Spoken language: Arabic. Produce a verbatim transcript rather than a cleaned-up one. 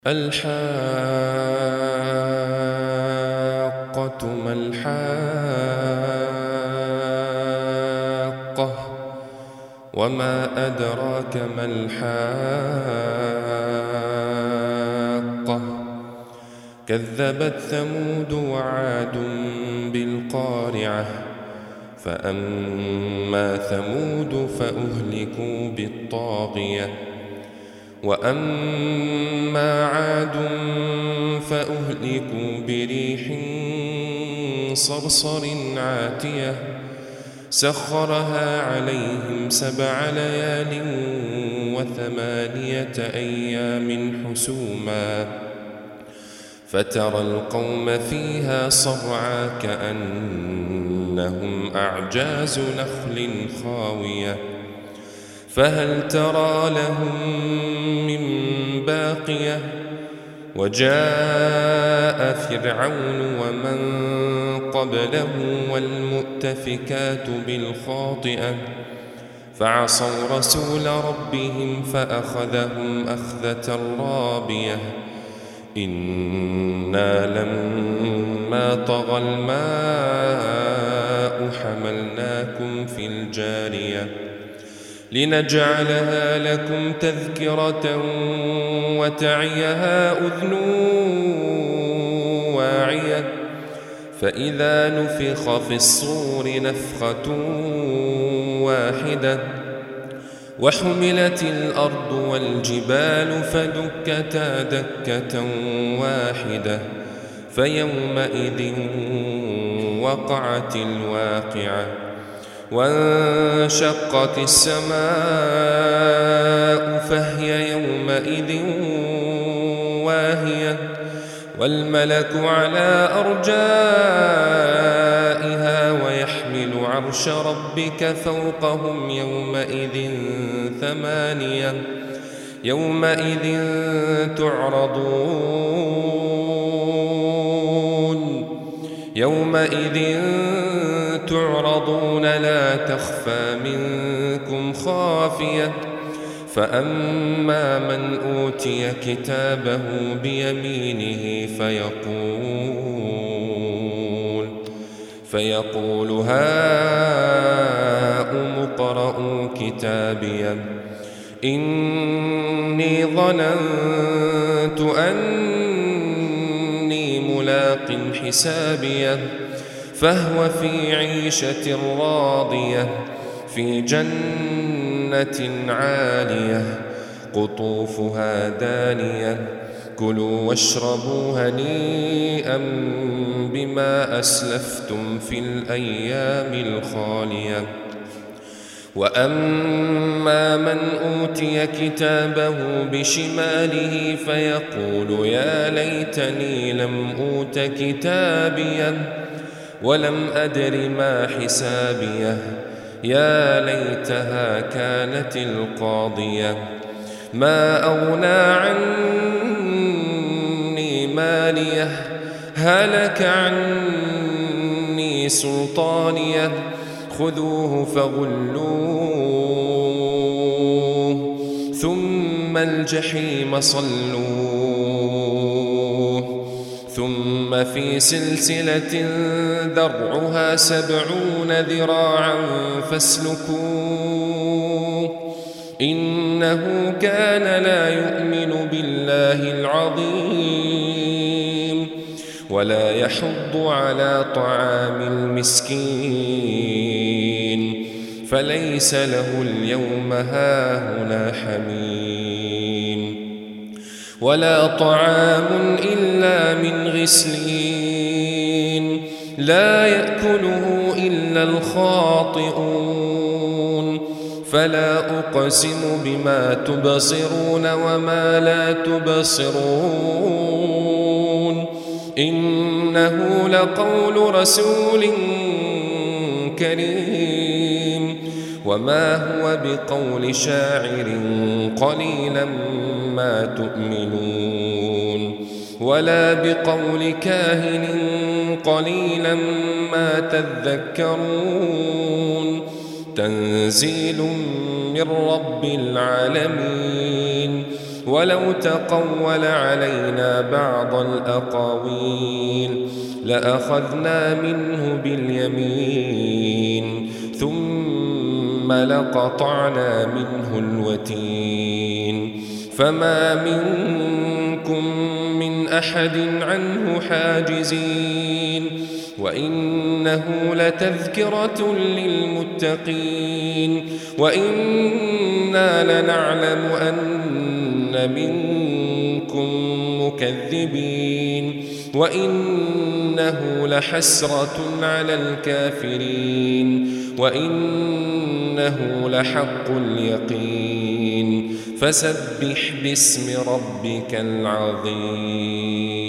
الحاقة ما الحاقة وما أدراك ما الحاقة كذبت ثمود وعاد بالقارعة فأما ثمود فأهلكوا بالطاغية وأما عاد فأهلكوا بريح صرصر عاتية سخرها عليهم سبع ليال وثمانية أيام حسوما فترى القوم فيها صرعى كأنهم أعجاز نخل خاوية فهل ترى لهم من باقية وجاء فرعون ومن قبله والمؤتفكات بالخاطئة فعصوا رسول ربهم فأخذهم أخذة رابية إنا لما طغى الماء حملناكم في الجارية لنجعلها لكم تذكرة وتعيها أذن واعية فإذا نفخ في الصور نفخة واحدة وحملت الأرض والجبال فدكتا دكة واحدة فيومئذ وقعت الواقعة وانشقت السماء فهي يومئذ واهية والملك على أرجائها ويحمل عرش ربك فوقهم يومئذ ثمانية يومئذ تعرضون يومئذ تعرضون لا تخفى منكم خافية فأما من أوتي كتابه بيمينه فيقول فيقول هاؤم اقرءوا كتابيه إني ظننت أني ملاق حسابيه فهو في عيشة راضية في جنة عالية قطوفها دانية كلوا واشربوا هنيئا بما أسلفتم في الأيام الخالية وأما من أوتي كتابه بشماله فيقول يا ليتني لم أوت كتابيه ولم أدر ما حسابيه يا ليتها كانت القاضية ما أغنى عني ماليه هلك عني سلطانيه خذوه فغلوه ثم الجحيم صلوه ثم في سلسلة ذرعها سبعون ذراعا فاسلكوه إنه كان لا يؤمن بالله العظيم ولا يحض على طعام المسكين فليس له اليوم هاهنا حميم ولا طعام إلا من غسلين لا يأكله إلا الخاطئون فلا أقسم بما تبصرون وما لا تبصرون إنه لقول رسول كريم وما هو بقول شاعر قليلا ما تؤمنون ولا بقول كاهن قليلا ما تذكرون تنزيل من رب العالمين ولو تقول علينا بعض الأقاويل لأخذنا منه باليمين ثم لقطعنا منه الوتين فما منكم من أحد عنه حاجزين وإنه لتذكرة للمتقين وإنا لنعلم أن منكم مكذبين وإنه لحسرة على الكافرين وإنه لحق اليقين فسبح باسم ربك العظيم.